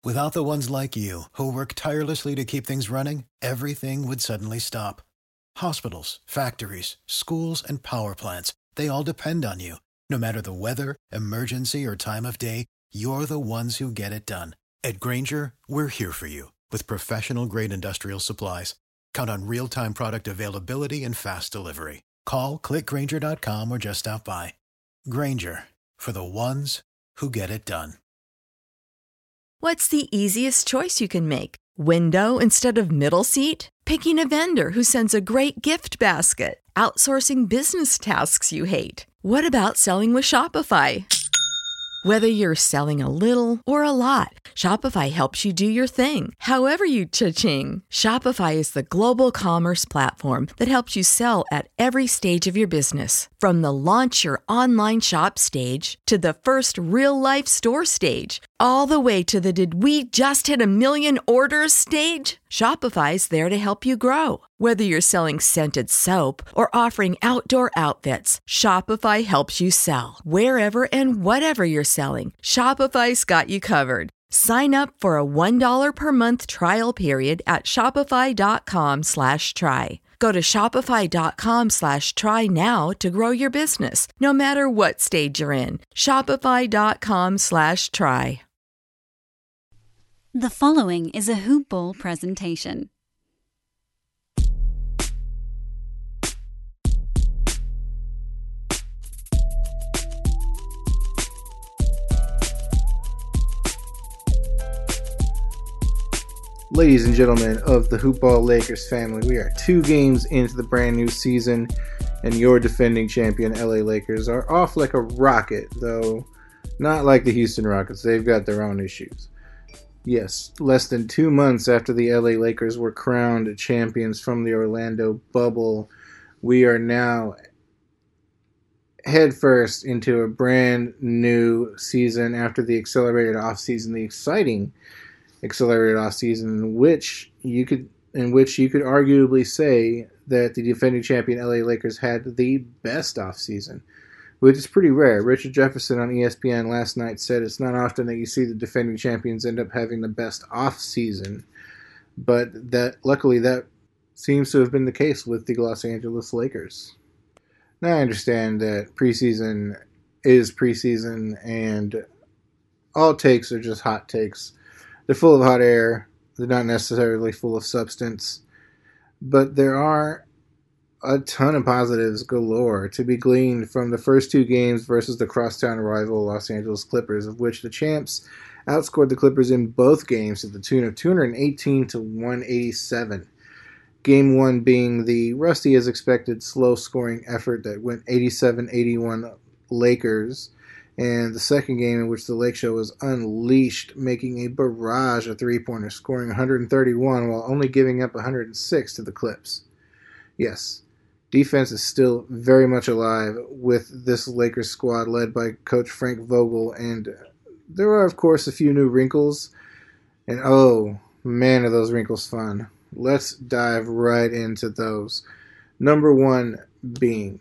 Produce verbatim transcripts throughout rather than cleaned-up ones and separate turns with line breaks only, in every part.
Without the ones like you, who work tirelessly to keep things running, everything would suddenly stop. Hospitals, factories, schools, and power plants, they all depend on you. No matter the weather, emergency, or time of day, you're the ones who get it done. At Grainger, we're here for you with professional-grade industrial supplies. Count on real-time product availability and fast delivery. Call, click grainger dot com, or just stop by. Grainger, for the ones who get it done.
What's the easiest choice you can make? Window instead of middle seat? Picking a vendor who sends a great gift basket? Outsourcing business tasks you hate? What about selling with Shopify? Whether you're selling a little or a lot, Shopify helps you do your thing, however you cha-ching. Shopify is the global commerce platform that helps you sell at every stage of your business. From the launch your online shop stage to the first real-life store stage, all the way to the did we just hit a million orders stage. Shopify's there to help you grow. Whether you're selling scented soap or offering outdoor outfits, Shopify helps you sell. Wherever and whatever you're selling, Shopify's got you covered. Sign up for a one dollar per month trial period at shopify.com slash try. Go to shopify.com slash try now to grow your business, no matter what stage you're in. Shopify.com slash try.
The following is a Hoop Ball presentation.
Ladies and gentlemen of the Hoop Ball Lakers family, we are two games into the brand new season, and your defending champion L A Lakers are off like a rocket, though not like the Houston Rockets. They've got their own issues. Yes, less than two months after the L A Lakers were crowned champions from the Orlando bubble, we are now headfirst into a brand new season after the accelerated offseason, the exciting accelerated offseason, in which you could in which you could arguably say that the defending champion L A Lakers had the best offseason, which is pretty rare. Richard Jefferson on E S P N last night said it's not often that you see the defending champions end up having the best offseason, but that luckily that seems to have been the case with the Los Angeles Lakers. Now I understand that preseason is preseason and all takes are just hot takes. They're full of hot air. They're not necessarily full of substance. But there are a ton of positives galore to be gleaned from the first two games versus the crosstown rival Los Angeles Clippers, of which the champs outscored the Clippers in both games at the tune of two eighteen to one eighty-seven. Game one being the rusty as expected slow-scoring effort that went eighty-seven eighty-one Lakers, and the second game in which the Lake Show was unleashed, making a barrage of three-pointers, scoring one thirty-one while only giving up one hundred six to the Clips. Yes, defense is still very much alive with this Lakers squad led by Coach Frank Vogel, and there are, of course, a few new wrinkles, and oh, man, are those wrinkles fun. Let's dive right into those. Number one being,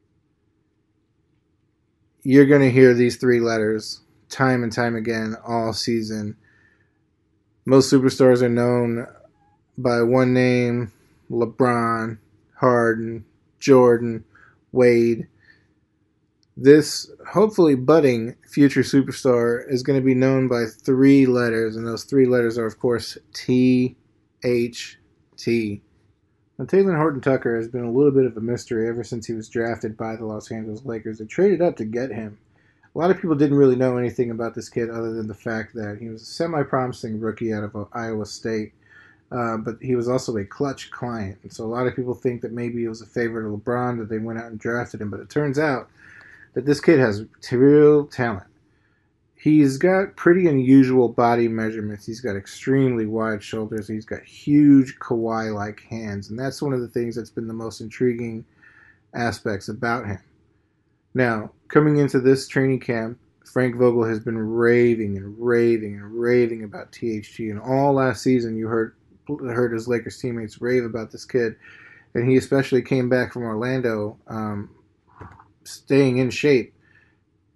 you're going to hear these three letters time and time again all season. Most superstars are known by one name: LeBron, Harden, Jordan, Wade. This hopefully budding future superstar is going to be known by three letters, and those three letters are, of course, T H T. Now, Talen Horton-Tucker has been a little bit of a mystery ever since he was drafted by the Los Angeles Lakers. They traded up to get him. A lot of people didn't really know anything about this kid other than the fact that he was a semi-promising rookie out of Iowa State, uh, but he was also a clutch client. And so a lot of people think that maybe he was a favorite of LeBron, that they went out and drafted him, but it turns out that this kid has real talent. He's got pretty unusual body measurements. He's got extremely wide shoulders. He's got huge Kawhi-like hands. And that's one of the things that's been the most intriguing aspects about him. Now, coming into this training camp, Frank Vogel has been raving and raving and raving about T H T. And all last season, you heard heard his Lakers teammates rave about this kid. And he especially came back from Orlando, um, staying in shape.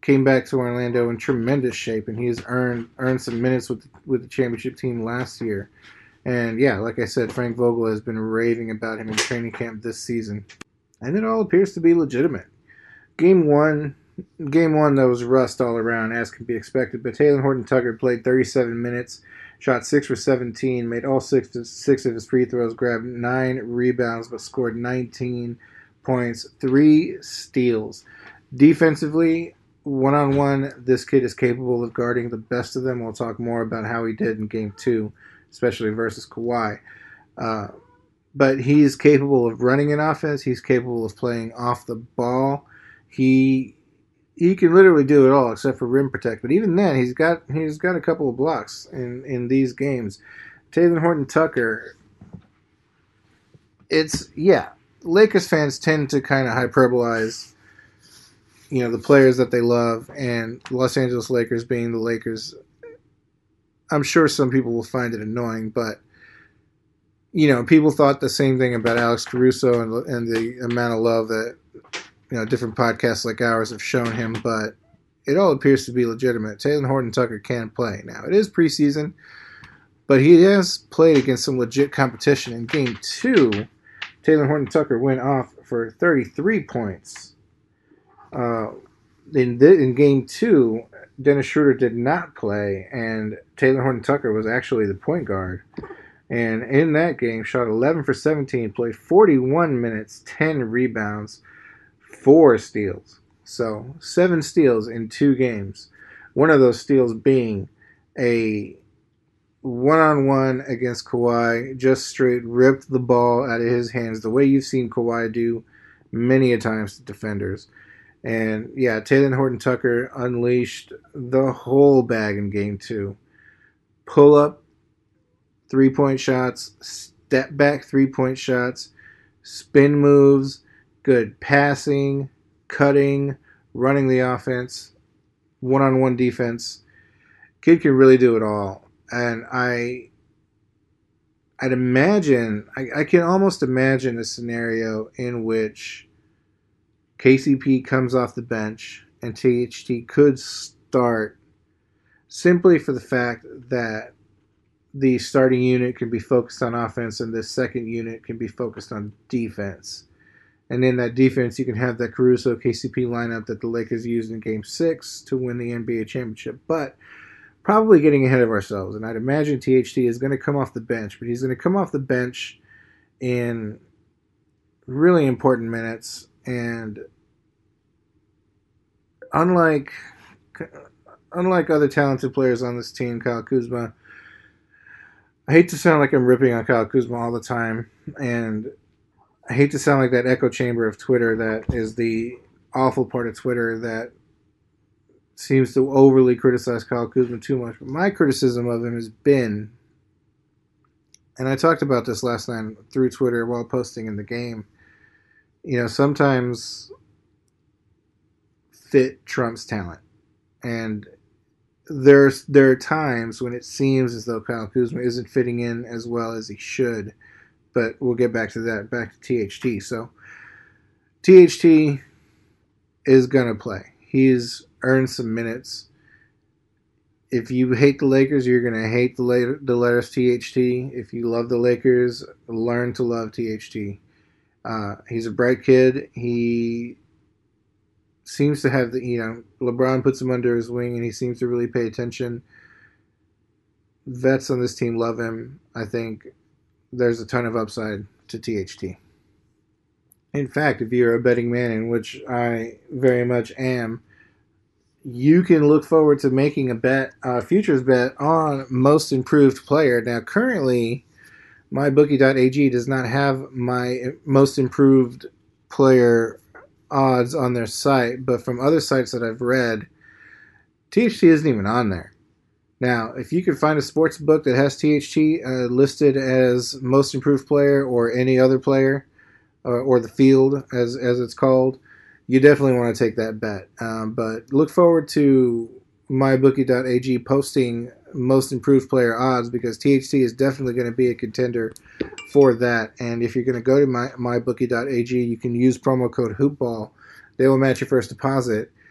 came back to Orlando in tremendous shape, and he's earned earned some minutes with with the championship team last year. And yeah, like I said, Frank Vogel has been raving about him in training camp this season, and it all appears to be legitimate. Game one, game one, that was rust all around, as can be expected. But Talen Horton-Tucker played thirty-seven minutes, shot six for seventeen, made all six six of his free throws, grabbed nine rebounds, but scored nineteen points, three steals. Defensively, one-on-one, this kid is capable of guarding the best of them. We'll talk more about how he did in game two, especially versus Kawhi. Uh, but he's capable of running an offense. He's capable of playing off the ball. He he can literally do it all except for rim protect. But even then, he's got he's got a couple of blocks in, in these games. Talen Horton-Tucker, it's, yeah, Lakers fans tend to kind of hyperbolize, you know, the players that they love, and Los Angeles Lakers being the Lakers. I'm sure some people will find it annoying, but, you know, people thought the same thing about Alex Caruso and, and the amount of love that, you know, different podcasts like ours have shown him, but it all appears to be legitimate. Talen Horton-Tucker can play. Now, it is preseason, but he has played against some legit competition. In game two, Talen Horton-Tucker went off for thirty-three points. Uh, in, the, in game two, Dennis Schroeder did not play, and Talen Horton-Tucker was actually the point guard. And in that game, shot eleven for seventeen, played forty-one minutes, ten rebounds, four steals. So, seven steals in two games. One of those steals being a one-on-one against Kawhi, just straight ripped the ball out of his hands, the way you've seen Kawhi do many a times to defenders. And, yeah, Talen Horton-Tucker unleashed the whole bag in game two. Pull-up three-point shots, step-back three-point shots, spin moves, good passing, cutting, running the offense, one-on-one defense. Kid can really do it all. And I, I'd imagine, I, I can almost imagine a scenario in which K C P comes off the bench and T H T could start simply for the fact that the starting unit can be focused on offense and the second unit can be focused on defense. And in that defense, you can have that Caruso K C P lineup that the Lakers used in Game six to win the N B A championship. But probably getting ahead of ourselves. And I'd imagine T H T is going to come off the bench, but he's going to come off the bench in really important minutes. And unlike unlike other talented players on this team, Kyle Kuzma, I hate to sound like I'm ripping on Kyle Kuzma all the time, and I hate to sound like that echo chamber of Twitter that is the awful part of Twitter that seems to overly criticize Kyle Kuzma too much. But my criticism of him has been, and I talked about this last night through Twitter while posting in the game, you know, sometimes fit trumps talent. And there's there are times when it seems as though Kyle Kuzma isn't fitting in as well as he should. But we'll get back to that, back to T H T. So T H T is going to play. He's earned some minutes. If you hate the Lakers, you're going to hate the, la- the letters T H T. If you love the Lakers, learn to love T H T. Uh, he's a bright kid. He seems to have the, you know, LeBron puts him under his wing and he seems to really pay attention. Vets on this team love him. I think there's a ton of upside to T H T. In fact, if you're a betting man, in which I very much am, you can look forward to making a bet, a futures bet on most improved player. Now, currently, my bookie dot a g does not have my most improved player odds on their site, but from other sites that I've read, T H T isn't even on there. Now, if you can find a sports book that has T H T uh, listed as most improved player or any other player, or, or the field as as it's called, you definitely want to take that bet. Um, but look forward to my bookie dot a g posting most improved player odds, because T H T is definitely going to be a contender for that. And if you're going to go to my my bookie dot a g, you can use promo code HoopBall. They will match your first deposit.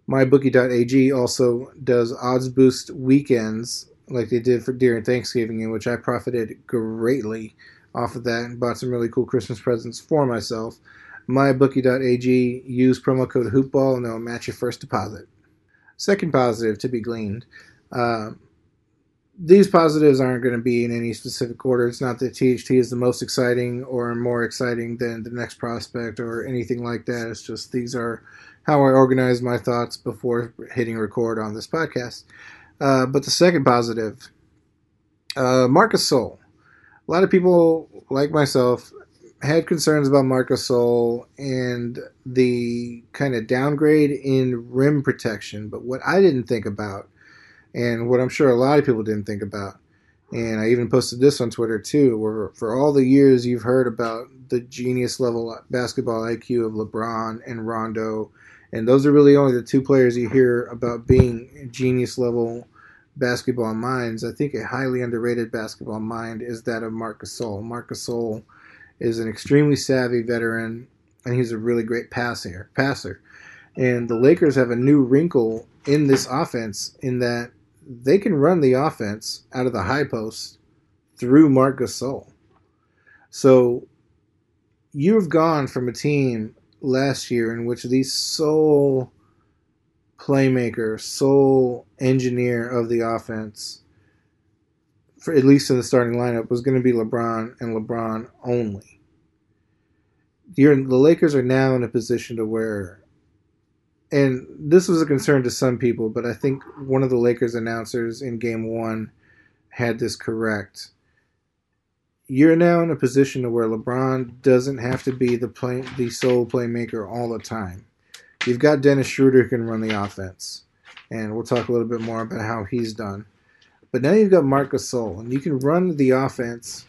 MyBookie.ag also does odds boost weekends like they did for during Thanksgiving, in which I profited greatly off of that and bought some really cool Christmas presents for myself. MyBookie.ag, use promo code HoopBall and they'll match your first deposit. Second positive to be gleaned. Uh, these positives aren't going to be in any specific order. It's not that T H T is the most exciting or more exciting than the next prospect or anything like that. It's just these are how I organize my thoughts before hitting record on this podcast. Uh, but the second positive, uh, Marc Gasol. A lot of people, like myself, had concerns about Marc Gasol and the kind of downgrade in rim protection. But what I didn't think about, and what I'm sure a lot of people didn't think about, and I even posted this on Twitter too, where for all the years you've heard about the genius level basketball I Q of LeBron and Rondo, and those are really only the two players you hear about being genius level basketball minds. I think a highly underrated basketball mind is that of Marc Gasol. Marc Gasol is an extremely savvy veteran, and he's a really great passer. Passer, and the Lakers have a new wrinkle in this offense in that they can run the offense out of the high post through Marc Gasol. So you've gone from a team last year in which the sole playmaker, sole engineer of the offense, for at least in the starting lineup, was going to be LeBron and LeBron only. You're, the Lakers are now in a position to where, and this was a concern to some people, but I think one of the Lakers announcers in game one had this correct. You're now in a position to where LeBron doesn't have to be the play, the sole playmaker all the time. You've got Dennis Schroeder who can run the offense, and we'll talk a little bit more about how he's done. But now you've got Marc Gasol, and you can run the offense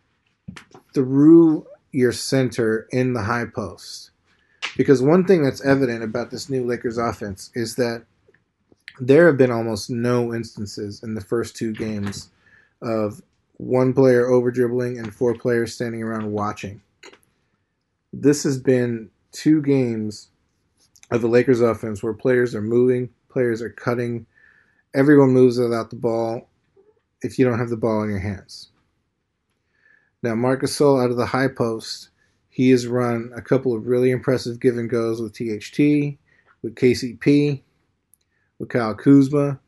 through your center in the high post. Because one thing that's evident about this new Lakers offense is that there have been almost no instances in the first two games of one player over dribbling and four players standing around watching. This has been two games of the Lakers offense where players are moving, players are cutting, everyone moves without the ball if you don't have the ball in your hands. Now, Marc Gasol out of the high post, he has run a couple of really impressive give and goes with T H T, with K C P, with Kyle Kuzma.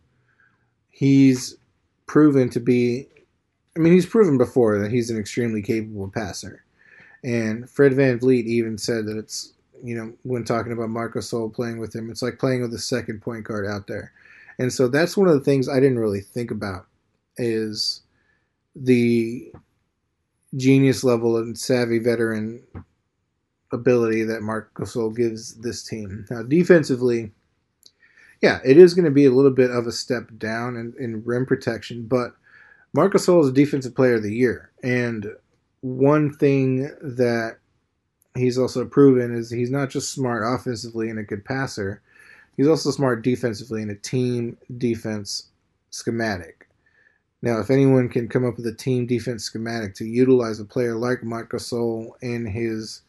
He's proven to be, I mean, he's proven before that he's an extremely capable passer. And Fred VanVleet even said that it's, you know, when talking about Marc Gasol playing with him, it's like playing with a second point guard out there. And so that's one of the things I didn't really think about is the genius level and savvy veteran ability that Marc Gasol gives this team. Now, defensively, yeah, it is going to be a little bit of a step down in, in rim protection, but Marc Gasol is a defensive player of the year. And one thing that he's also proven is he's not just smart offensively and a good passer, he's also smart defensively in a team defense schematic. Now, if anyone can come up with a team defense schematic to utilize a player like Marc Gasol in his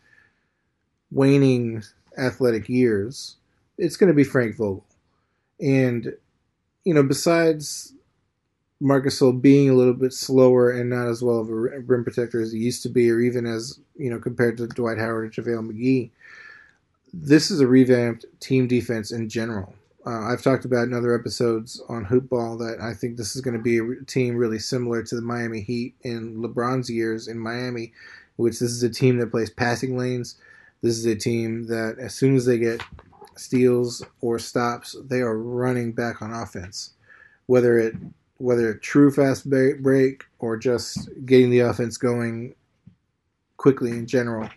waning athletic years, it's going to be Frank Vogel. And, you know, besides Marc Gasol being a little bit slower and not as well of a rim protector as he used to be, or even as, you know, compared to Dwight Howard and JaVale McGee, this is a revamped team defense in general. Uh, I've talked about in other episodes on Hoopball that I think this is going to be a team really similar to the Miami Heat in LeBron's years in Miami, which this is a team that plays passing lanes. This is a team that as soon as they get steals or stops, they are running back on offense. Whether it whether a true fast break or just getting the offense going quickly in general,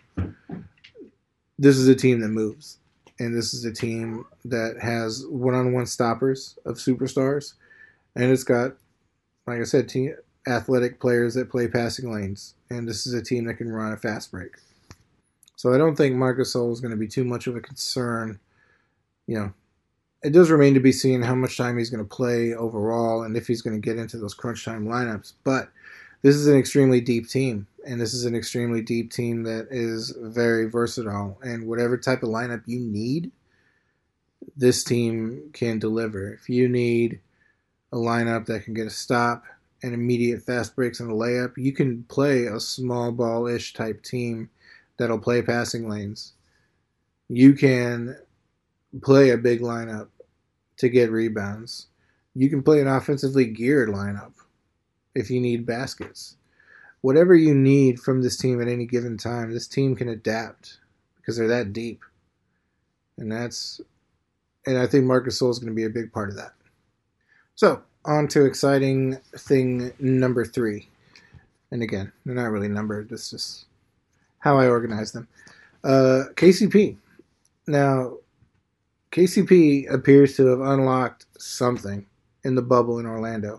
this is a team that moves. And this is a team that has one-on-one stoppers of superstars. And it's got, like I said, team, athletic players that play passing lanes. And this is a team that can run a fast break. So I don't think Marc Gasol is going to be too much of a concern. You know, it does remain to be seen how much time he's going to play overall and if he's going to get into those crunch time lineups. But this is an extremely deep team. And this is an extremely deep team that is very versatile. And whatever type of lineup you need, this team can deliver. If you need a lineup that can get a stop and immediate fast breaks in the layup, you can play a small ball-ish type team that'll play passing lanes. You can play a big lineup to get rebounds. You can play an offensively geared lineup if you need baskets. Whatever you need from this team at any given time, this team can adapt because they're that deep. And that's, and I think Marc Gasol is going to be a big part of that. So, on to exciting thing number three. And again, they're not really numbered. It's just how I organize them. Uh, K C P. Now, K C P appears to have unlocked something in the bubble in Orlando.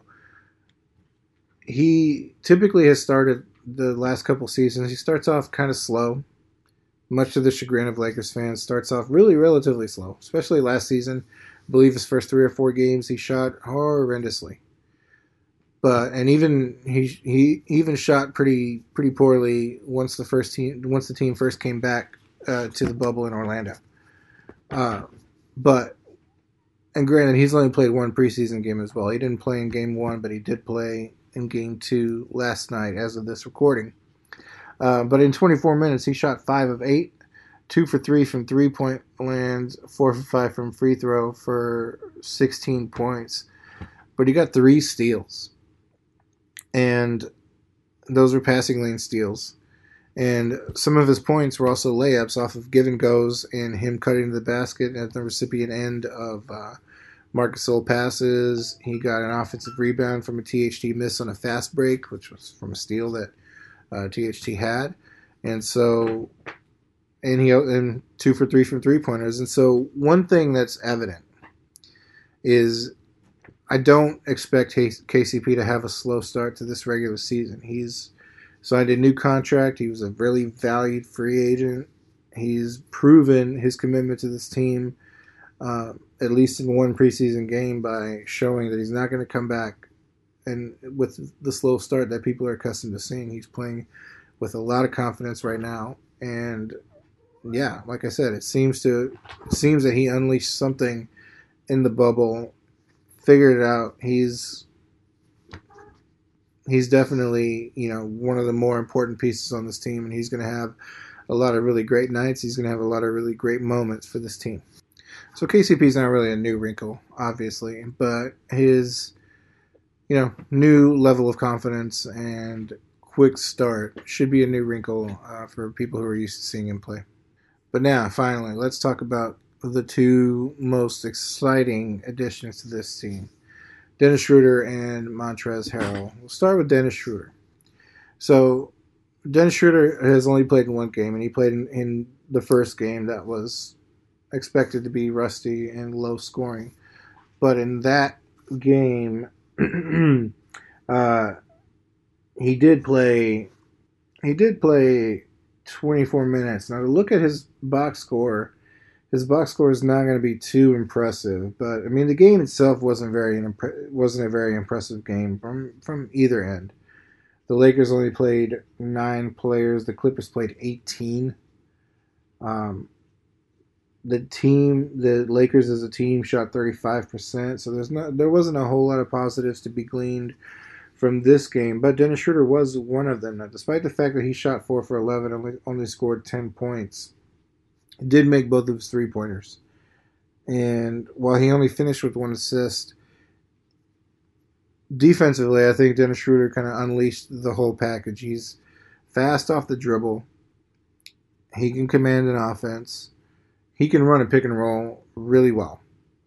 He typically has started the last couple seasons. He starts off kind of slow, much to the chagrin of Lakers fans. Starts off really relatively slow, especially last season. I believe his first three or four games he shot horrendously. But and even he he even shot pretty pretty poorly once the first team once the team first came back uh, to the bubble in Orlando. Uh, but and granted, he's only played one preseason game as well. He didn't play in game one, but he did play in game two last night as of this recording. Uh, but in twenty-four minutes, he shot five of eight, two for three from three-point land, four for five from free throw for sixteen points. But he got three steals. And those were passing lane steals. And some of his points were also layups off of give and goes and him cutting to the basket at the recipient end of uh, Marc Gasol passes. He got an offensive rebound from a T H T miss on a fast break, which was from a steal that uh, T H T had. And so, and he and two for three from three-pointers. And so one thing that's evident is I don't expect K C P to have a slow start to this regular season. He's signed a new contract. He was a really valued free agent. He's proven his commitment to this team, uh, at least in one preseason game, by showing that he's not going to come back. And with the slow start that people are accustomed to seeing, he's playing with a lot of confidence right now. And yeah, like I said, it seems to it seems that he unleashed something in the bubble, figured it out. He's he's definitely, you know, one of the more important pieces on this team, and he's going to have a lot of really great nights. He's going to have a lot of really great moments for this team. So K C P is not really a new wrinkle, obviously, but his, you know, new level of confidence and quick start should be a new wrinkle uh, for people who are used to seeing him play. But now, finally, let's talk about the two most exciting additions to this team, Dennis Schroeder and Montrezl Harrell. We'll start with Dennis Schroeder. So Dennis Schroeder has only played in one game, and he played in, in the first game that was expected to be rusty and low scoring. But in that game, uh, he did play. He did play twenty-four minutes. Now to look at his box score. His box score is not going to be too impressive, but I mean the game itself wasn't very wasn't a very impressive game from from either end. The Lakers only played nine players. The Clippers played eighteen. Um, the team, the Lakers as a team, shot thirty-five percent. So there's not there wasn't a whole lot of positives to be gleaned from this game. But Dennis Schroeder was one of them. Now, despite the fact that he shot four for eleven, only only scored ten points. Did make both of his three-pointers. And while he only finished with one assist, defensively, I think Dennis Schroeder kind of unleashed the whole package. He's fast off the dribble. He can command an offense. He can run a pick and roll really well.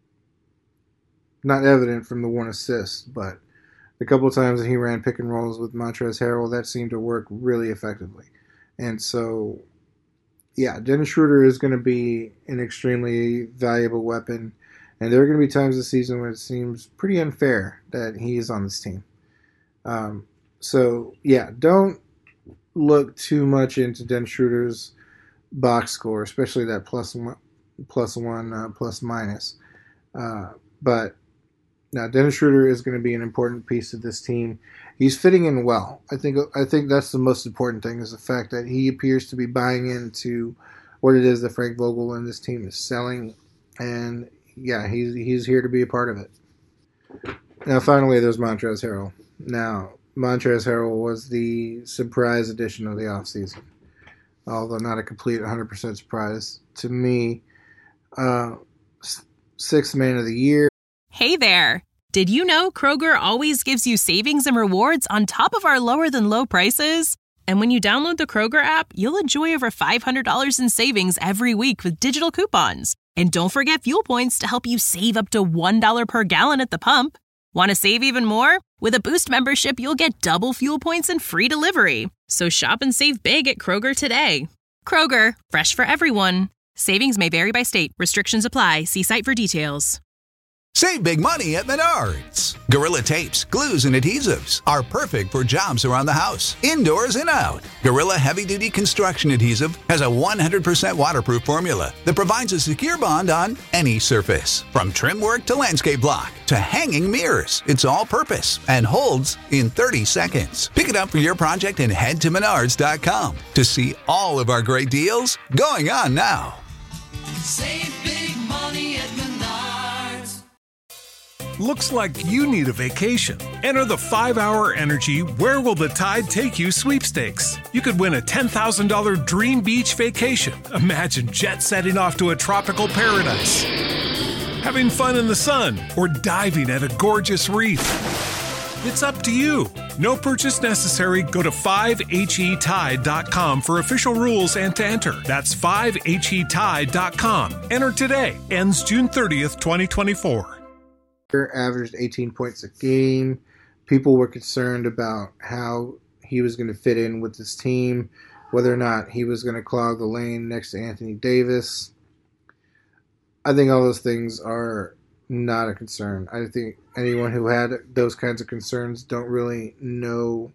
Not evident from the one assist, but the couple of times that he ran pick and rolls with Montrezl Harrell, that seemed to work really effectively. And so, yeah, Dennis Schroeder is going to be an extremely valuable weapon, and there are going to be times this season when it seems pretty unfair that he is on this team. Um, so, yeah, don't look too much into Dennis Schroeder's box score, especially that plus one, plus one, uh, plus minus. Uh, but now Dennis Schroeder is going to be an important piece of this team. He's fitting in well. I think I think that's the most important thing, is the fact that he appears to be buying into what it is that Frank Vogel and this team is selling, and yeah, he's he's here to be a part of it. Now, finally, there's Montrezl Harrell. Now, Montrezl Harrell was the surprise addition of the offseason, although not a complete one hundred percent surprise to me. Uh, sixth man of the year.
Hey there. Did you know Kroger always gives you savings and rewards on top of our lower than low prices? And when you download the Kroger app, you'll enjoy over five hundred dollars in savings every week with digital coupons. And don't forget fuel points to help you save up to one dollar per gallon at the pump. Want to save even more? With a Boost membership, you'll get double fuel points and free delivery. So shop and save big at Kroger today. Kroger, fresh for everyone. Savings may vary by state. Restrictions apply. See site for details.
Save big money at Menards. Gorilla Tapes, glues, and adhesives are perfect for jobs around the house, indoors and out. Gorilla Heavy Duty Construction Adhesive has a one hundred percent waterproof formula that provides a secure bond on any surface. From trim work to landscape block to hanging mirrors, it's all purpose and holds in thirty seconds. Pick it up for your project and head to menards dot com to see all of our great deals going on now.
Save big money at Menards.
Looks like you need a vacation. Enter the five hour Energy Where Will the Tide Take You sweepstakes. You could win a ten thousand dollars dream beach vacation. Imagine jet setting off to a tropical paradise, having fun in the sun, or diving at a gorgeous reef. It's up to you. No purchase necessary. Go to five H E tide dot com for official rules and to enter. That's five H E tide dot com. Enter today. Ends June thirtieth, twenty twenty-four.
Averaged eighteen points a game. People were concerned about how he was going to fit in with this team, whether or not he was going to clog the lane next to Anthony Davis. I think all those things are not a concern. I think anyone who had those kinds of concerns don't really know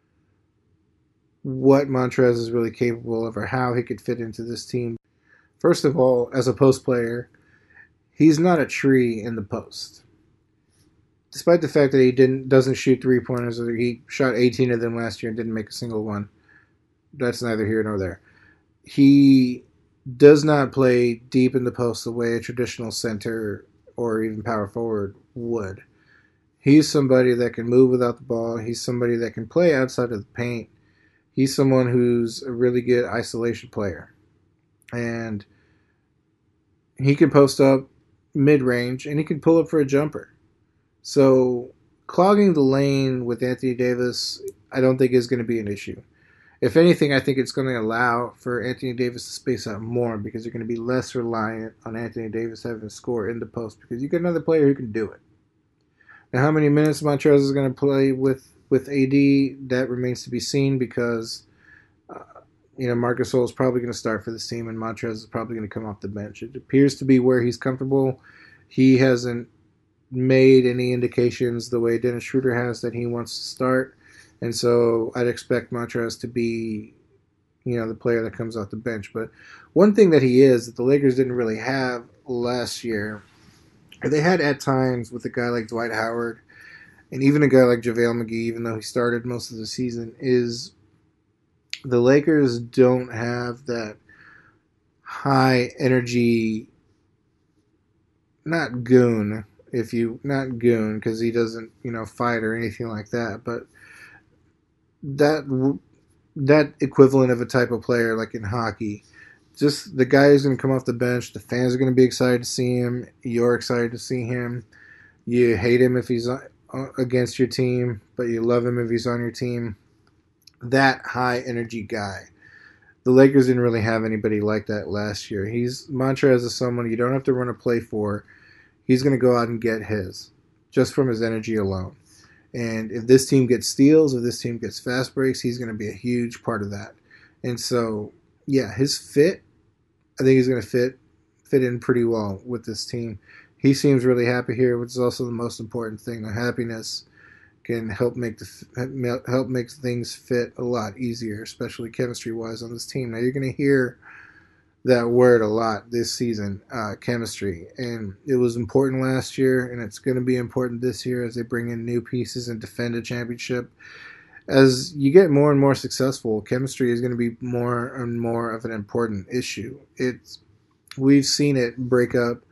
what Montrez is really capable of or how he could fit into this team. First of all, as a post player, he's not a tree in the post. Despite the fact that he didn't doesn't shoot three-pointers, or he shot eighteen of them last year and didn't make a single one. That's neither here nor there. He does not play deep in the post the way a traditional center or even power forward would. He's somebody that can move without the ball. He's somebody that can play outside of the paint. He's someone who's a really good isolation player. And he can post up mid-range, and he can pull up for a jumper. So clogging the lane with Anthony Davis, I don't think is going to be an issue. If anything, I think it's going to allow for Anthony Davis to space out more because you're going to be less reliant on Anthony Davis having to score in the post because you get another player who can do it. Now, how many minutes Montrez is going to play with, with A D, that remains to be seen because uh, you know Marc Gasol is probably going to start for this team and Montrez is probably going to come off the bench. It appears to be where he's comfortable. He hasn't made any indications the way Dennis Schroeder has that he wants to start. And so I'd expect Montrez to be, you know, the player that comes off the bench. But one thing that he is that the Lakers didn't really have last year, or they had at times with a guy like Dwight Howard and even a guy like JaVale McGee, even though he started most of the season, is the Lakers don't have that high energy, not goon, if you, not goon, because he doesn't, you know, fight or anything like that, but that that equivalent of a type of player like in hockey. Just the guy who's going to come off the bench, the fans are going to be excited to see him, you're excited to see him, you hate him if he's against your team, but you love him if he's on your team. That high energy guy. The Lakers didn't really have anybody like that last year. He's Montrez is someone you don't have to run a play for. He's going to go out and get his, just from his energy alone. And if this team gets steals, if this team gets fast breaks, he's going to be a huge part of that. And so, yeah, his fit, I think he's going to fit fit in pretty well with this team. He seems really happy here, which is also the most important thing. The happiness can help make the help make things fit a lot easier, especially chemistry-wise on this team. Now, you're going to hear that word a lot this season, uh, chemistry. And it was important last year, and it's going to be important this year as they bring in new pieces and defend a championship. As you get more and more successful, chemistry is going to be more and more of an important issue. It's We've seen it break up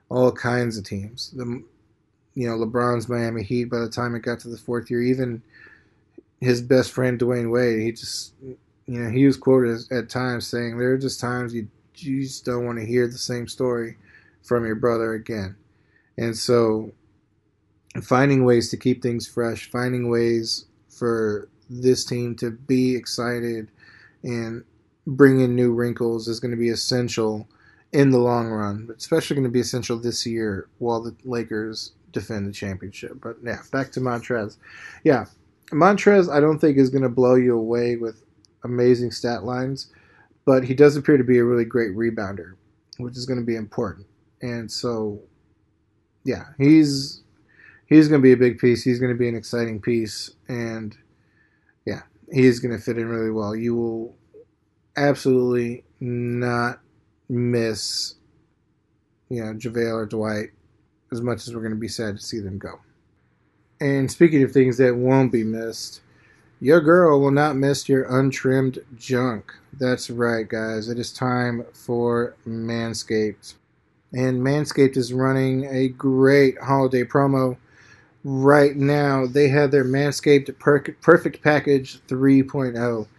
all kinds of teams. The you know LeBron's Miami Heat. By the time it got to the fourth year, even his best friend Dwayne Wade, he just you know he was quoted at times saying, "There are just times you you just don't want to hear the same story from your brother again." And so, finding ways to keep things fresh, finding ways for this team to be excited and bring in new wrinkles is going to be essential in the long run, but especially going to be essential this year while the Lakers defend the championship. But yeah, back to Montrez. Yeah, Montrez I don't think is going to blow you away with amazing stat lines, but he does appear to be a really great rebounder, which is going to be important. And so, yeah, he's he's going to be a big piece. He's going to be an exciting piece, and yeah, he's going to fit in really well. You will absolutely not miss, you know, JaVale or Dwight as much as we're going to be sad to see them go. And speaking of things that won't be missed, your girl will not miss your untrimmed junk. That's right, guys. It is time for Manscaped. And Manscaped is running a great holiday promo right now. They have their Manscaped Perfect Package three point oh.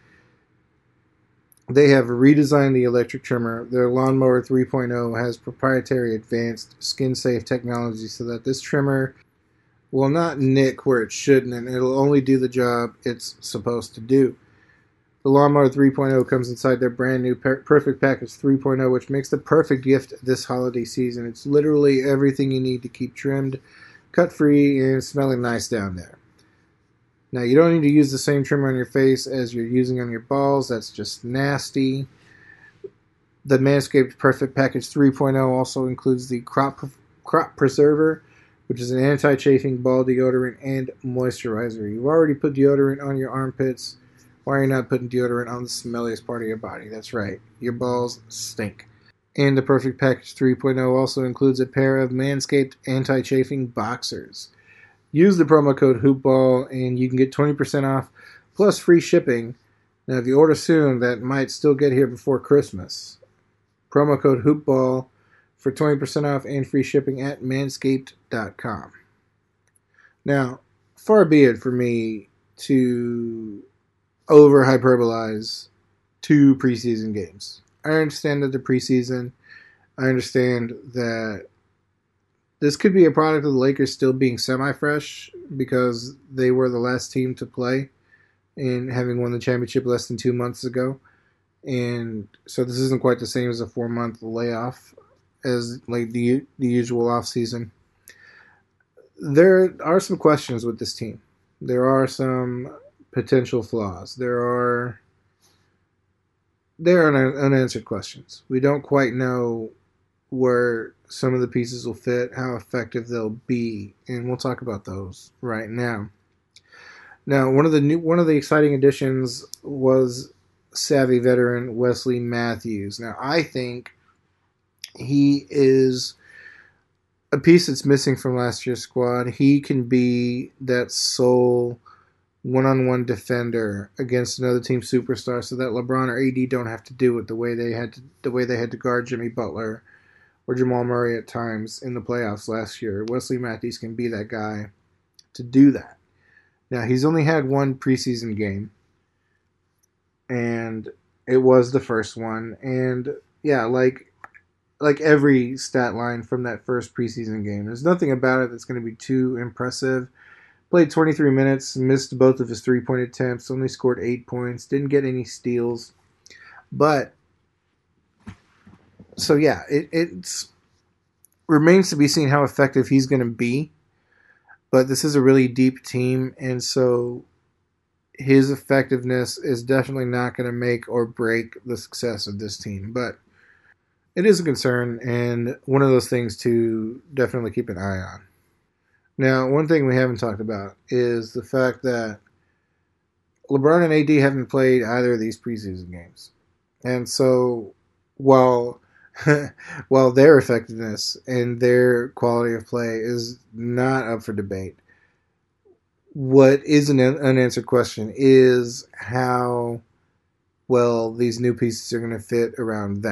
They have redesigned the electric trimmer. Their Lawnmower three point oh has proprietary advanced skin-safe technology so that this trimmer will not nick where it shouldn't, and it'll only do the job it's supposed to do. The Lawnmower three point oh comes inside their brand new Perfect Package three point oh, which makes the perfect gift this holiday season. It's literally everything you need to keep trimmed, cut-free, and smelling nice down there. Now, you don't need to use the same trimmer on your face as you're using on your balls. That's just nasty. The Manscaped Perfect Package three point oh also includes the Crop, Crop Preserver, which is an anti-chafing ball deodorant and moisturizer. You've already put deodorant on your armpits. Why are you not putting deodorant on the smelliest part of your body? That's right. Your balls stink. And the Perfect Package three point oh also includes a pair of Manscaped anti-chafing boxers. Use the promo code HoopBall and you can get twenty percent off plus free shipping. Now, if you order soon, that might still get here before Christmas. Promo code HoopBall for twenty percent off and free shipping at manscaped dot com. Now, far be it for me to over-hyperbolize two preseason games. I understand that the preseason. I understand that this could be a product of the Lakers still being semi-fresh because they were the last team to play and having won the championship less than two months ago. And so this isn't quite the same as a four-month layoff as like the the usual offseason. There are some questions with this team. There are some potential flaws. There are there are unanswered questions. We don't quite know where some of the pieces will fit, how effective they'll be, and we'll talk about those right now. Now, one of the new, one of the exciting additions was savvy veteran Wesley Matthews. Now, I think he is a piece that's missing from last year's squad. He can be that sole one-on-one defender against another team superstar, so that LeBron or A D don't have to do it the way they had to, the way they had to guard Jimmy Butler or Jamal Murray at times in the playoffs last year. Wesley Matthews can be that guy to do that. Now, he's only had one preseason game, and it was the first one. And, yeah, like like every stat line from that first preseason game, there's nothing about it that's going to be too impressive. Played twenty-three minutes, missed both of his three-point attempts, only scored eight points, didn't get any steals. But So, yeah, it it's, remains to be seen how effective he's going to be. But this is a really deep team, and so his effectiveness is definitely not going to make or break the success of this team. But it is a concern, and one of those things to definitely keep an eye on. Now, one thing we haven't talked about is the fact that LeBron and A D haven't played either of these preseason games. And so, while while their effectiveness and their quality of play is not up for debate, what is an unanswered question is how well these new pieces are going to fit around them.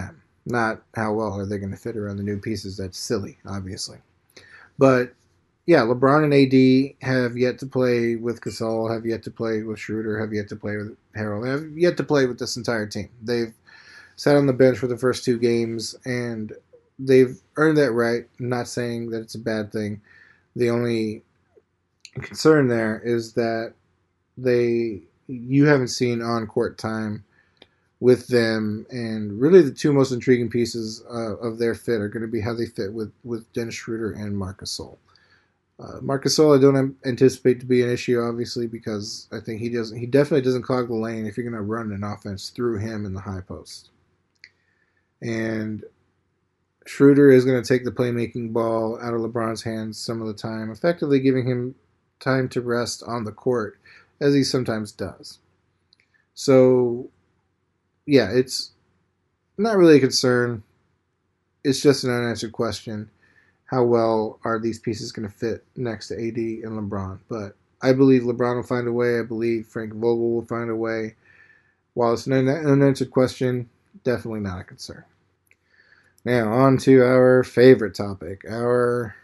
Not how well are they going to fit around the new pieces. That's silly, obviously. But yeah, LeBron and A D have yet to play with Gasol, have yet to play with Schroeder, have yet to play with Harrell, have yet to play with this entire team. They've sat on the bench for the first two games, and they've earned that right. I'm not saying that it's a bad thing. The only concern there is that they you haven't seen on-court time with them, and really the two most intriguing pieces uh, of their fit are going to be how they fit with, with Dennis Schroeder and Marc Gasol. Uh, Marc Gasol, I don't anticipate to be an issue, obviously, because I think he doesn't. He definitely doesn't clog the lane if you're going to run an offense through him in the high post. And Schroeder is going to take the playmaking ball out of LeBron's hands some of the time, effectively giving him time to rest on the court, as he sometimes does. So, yeah, it's not really a concern. It's just an unanswered question. How well are these pieces going to fit next to A D and LeBron? But I believe LeBron will find a way. I believe Frank Vogel will find a way. While it's an unanswered question, definitely not a concern. Now, on to our favorite topic, our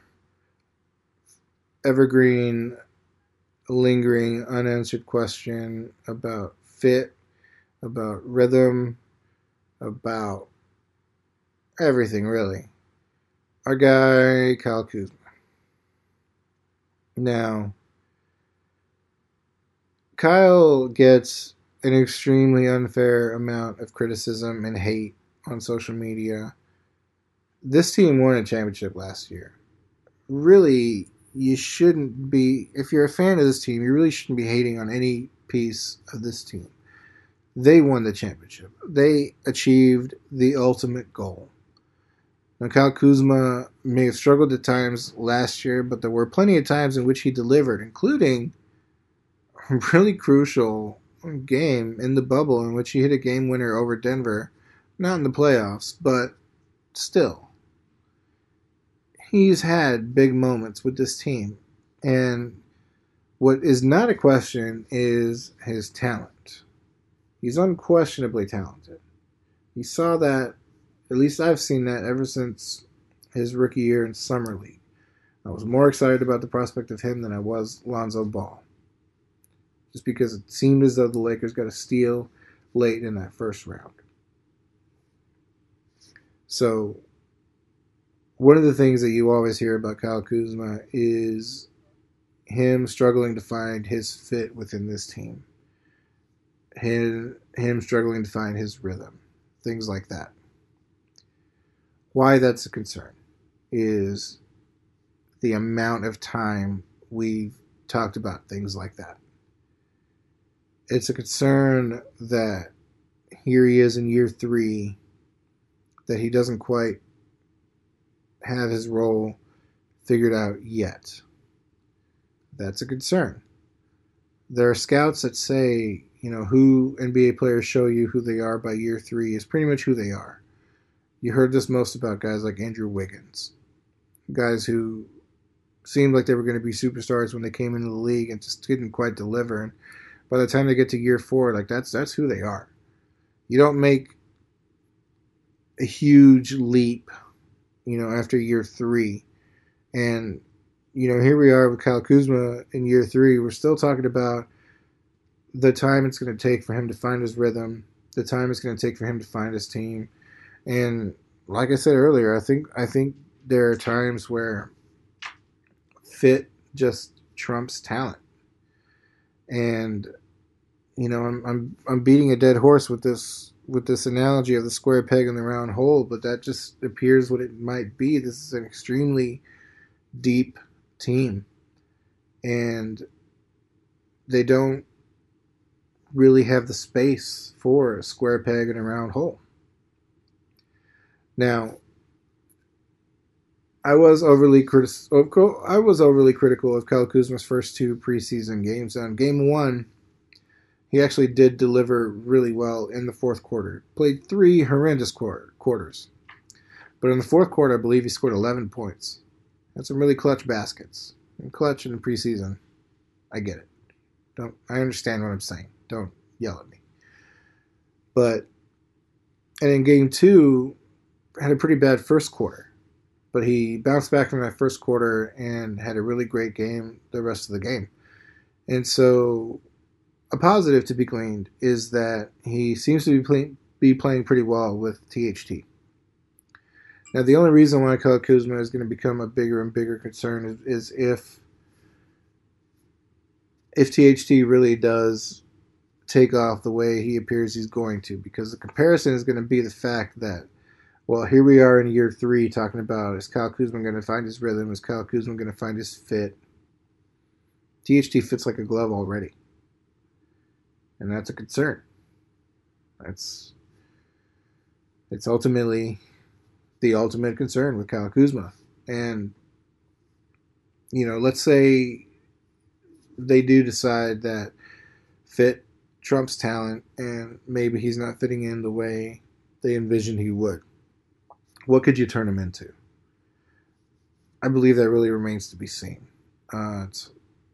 evergreen, lingering, unanswered question about fit, about rhythm, about everything, really. Our guy, Kyle Kuzma. Now, Kyle gets an extremely unfair amount of criticism and hate on social media. This team won a championship last year. Really, you shouldn't be, if you're a fan of this team, you really shouldn't be hating on any piece of this team. They won the championship. They achieved the ultimate goal. Now, Kyle Kuzma may have struggled at times last year, but there were plenty of times in which he delivered, including a really crucial game in the bubble in which he hit a game winner over Denver. Not in the playoffs, but still. He's had big moments with this team. And what is not a question is his talent. He's unquestionably talented. You saw that. At least I've seen that ever since his rookie year in Summer League. I was more excited about the prospect of him than I was Lonzo Ball. Just because it seemed as though the Lakers got a steal late in that first round. So, one of the things that you always hear about Kyle Kuzma is him struggling to find his fit within this team. Him, him struggling to find his rhythm. Things like that. Why that's a concern is the amount of time we've talked about things like that. It's a concern that here he is in year three, that he doesn't quite have his role figured out yet. That's a concern. There are scouts that say, you know, who N B A players show you who they are by year three is pretty much who they are. You heard this most about guys like Andrew Wiggins. Guys who seemed like they were going to be superstars when they came into the league and just didn't quite deliver. And by the time they get to year four, like that's that's who they are. You don't make a huge leap, you know, after year three. And, you know, here we are with Kyle Kuzma in year three. We're still talking about the time it's going to take for him to find his rhythm, the time it's going to take for him to find his team. And like I said earlier, I think I think there are times where fit just trumps talent. And you know, I'm I'm I'm beating a dead horse with this with this analogy of the square peg in the round hole, but that just appears what it might be. This is an extremely deep team, and they don't really have the space for a square peg in a round hole. Now, I was overly critis- I was overly critical of Kyle Kuzma's first two preseason games. On game one, he actually did deliver really well in the fourth quarter. Played three horrendous quarter, quarters. But in the fourth quarter, I believe he scored eleven points. Had some really clutch baskets. And clutch in the preseason, I get it. Don't I understand what I'm saying. Don't yell at me. But, and in game two, had a pretty bad first quarter, but he bounced back from that first quarter and had a really great game the rest of the game. And so a positive to be gleaned is that he seems to be, play, be playing pretty well with T H T. Now, the only reason why Kyle Kuzma is going to become a bigger and bigger concern is, is if if T H T really does take off the way he appears he's going to, because the comparison is going to be the fact that, well, here we are in year three talking about, is Kyle Kuzma going to find his rhythm? Is Kyle Kuzma going to find his fit? T H T fits like a glove already. And that's a concern. That's it's ultimately the ultimate concern with Kyle Kuzma. And, you know, let's say they do decide that fit trumps talent and maybe he's not fitting in the way they envisioned he would. What could you turn him into? I believe that really remains to be seen. Uh, it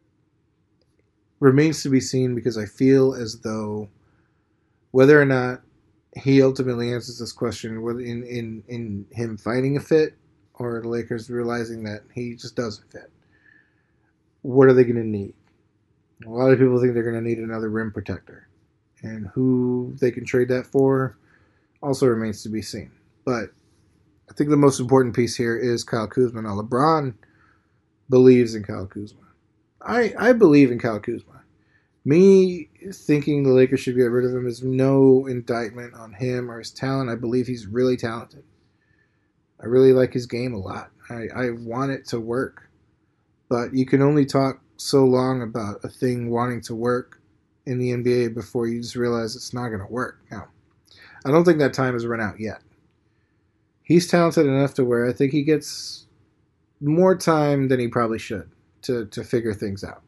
remains to be seen because I feel as though whether or not he ultimately answers this question, whether in, in, in him finding a fit or the Lakers realizing that he just doesn't fit, what are they going to need? A lot of people think they're going to need another rim protector. And who they can trade that for also remains to be seen. But I think the most important piece here is Kyle Kuzma. Now, LeBron believes in Kyle Kuzma. I, I believe in Kyle Kuzma. Me thinking the Lakers should get rid of him is no indictment on him or his talent. I believe he's really talented. I really like his game a lot. I, I want it to work. But you can only talk so long about a thing wanting to work in the N B A before you just realize it's not going to work. Now, I don't think that time has run out yet. He's talented enough to where I think he gets more time than he probably should to, to figure things out.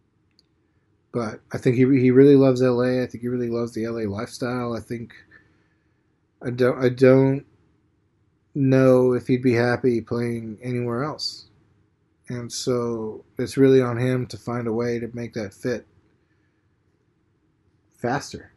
But I think he he really loves L A. I think he really loves the L A lifestyle. I think I don't I don't know if he'd be happy playing anywhere else. And so it's really on him to find a way to make that fit faster.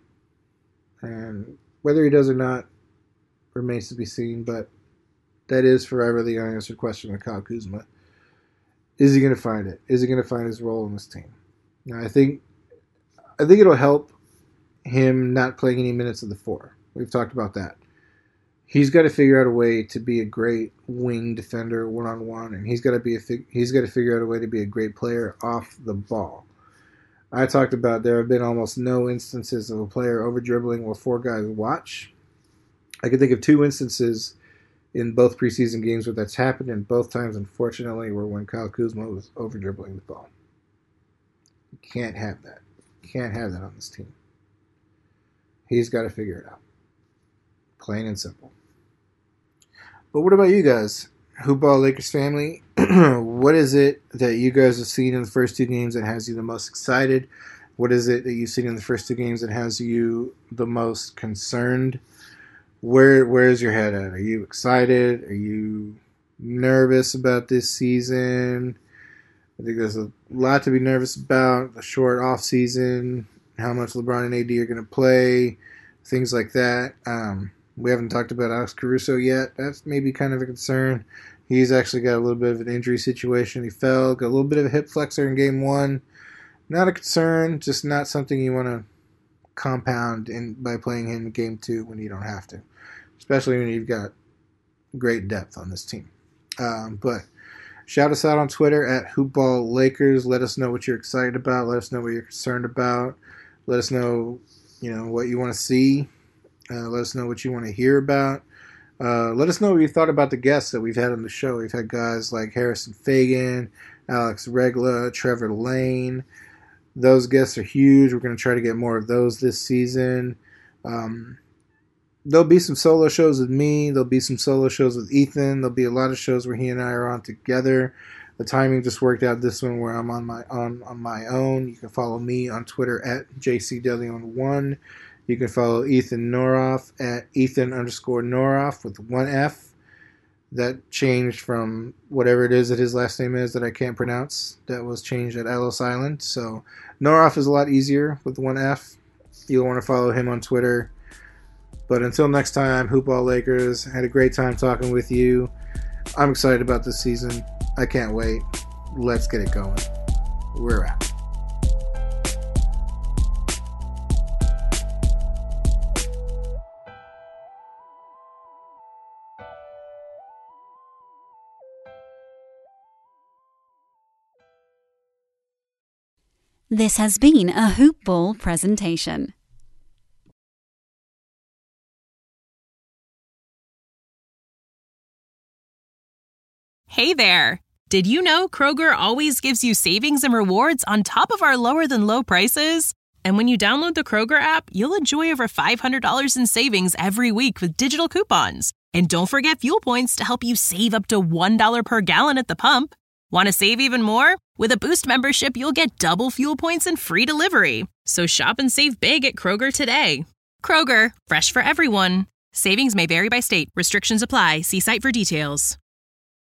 And whether he does or not remains to be seen, but that is forever the unanswered question with Kyle Kuzma. Is he going to find it? Is he going to find his role in this team? Now, I think I think it'll help him not playing any minutes of the four. We've talked about that. He's got to figure out a way to be a great wing defender one-on-one, and he's got to be a fig- he's got to figure out a way to be a great player off the ball. I talked about there have been almost no instances of a player over-dribbling where four guys watch. I can think of two instances in both preseason games where that's happened, and both times, unfortunately, were when Kyle Kuzma was over-dribbling the ball. You can't have that. You can't have that on this team. He's got to figure it out. Plain and simple. But what about you guys? Hoopball Lakers family, what is it that you guys have seen in the first two games that has you the most excited? What is it that you've seen in the first two games that has you the most concerned? Where Where's your head at? Are you excited? Are you nervous about this season? I think there's a lot to be nervous about. The short off season, how much LeBron and A D are going to play, things like that. Um, we haven't talked about Alex Caruso yet. That's maybe kind of a concern. He's actually got a little bit of an injury situation. He fell, got a little bit of a hip flexor in game one. Not a concern, just not something you want to compound in by playing him in game two when you don't have to, especially when you've got great depth on this team. Um, but shout us out on Twitter at Hoopball Lakers. Let us know what you're excited about. Let us know what you're concerned about. Let us know, you know, what you want to see. Uh, let us know what you want to hear about. Uh, let us know what you thought about the guests that we've had on the show. We've had guys like Harrison Fagan, Alex Regla, Trevor Lane. Those guests are huge. We're going to try to get more of those this season. Um, there'll be some solo shows with me. There'll be some solo shows with Ethan. There'll be a lot of shows where he and I are on together. The timing just worked out this one where I'm on my on, on my own. You can follow me on Twitter at J C W one. You can follow Ethan Noroff at Ethan underscore Noroff with one F. That changed from whatever it is that his last name is that I can't pronounce. That was changed at Ellis Island. So Noroff is a lot easier with one F. You'll want to follow him on Twitter. But until next time, Hoopball Lakers, had a great time talking with you. I'm excited about this season. I can't wait. Let's get it going. We're out.
This has been a Hoop Ball presentation.
Hey there! Did you know Kroger always gives you savings and rewards on top of our lower than low prices? And when you download the Kroger app, you'll enjoy over five hundred dollars in savings every week with digital coupons. And don't forget fuel points to help you save up to one dollar per gallon at the pump. Want to save even more? With a Boost membership, you'll get double fuel points and free delivery. So shop and save big at Kroger today. Kroger, fresh for everyone. Savings may vary by state. Restrictions apply. See site for details.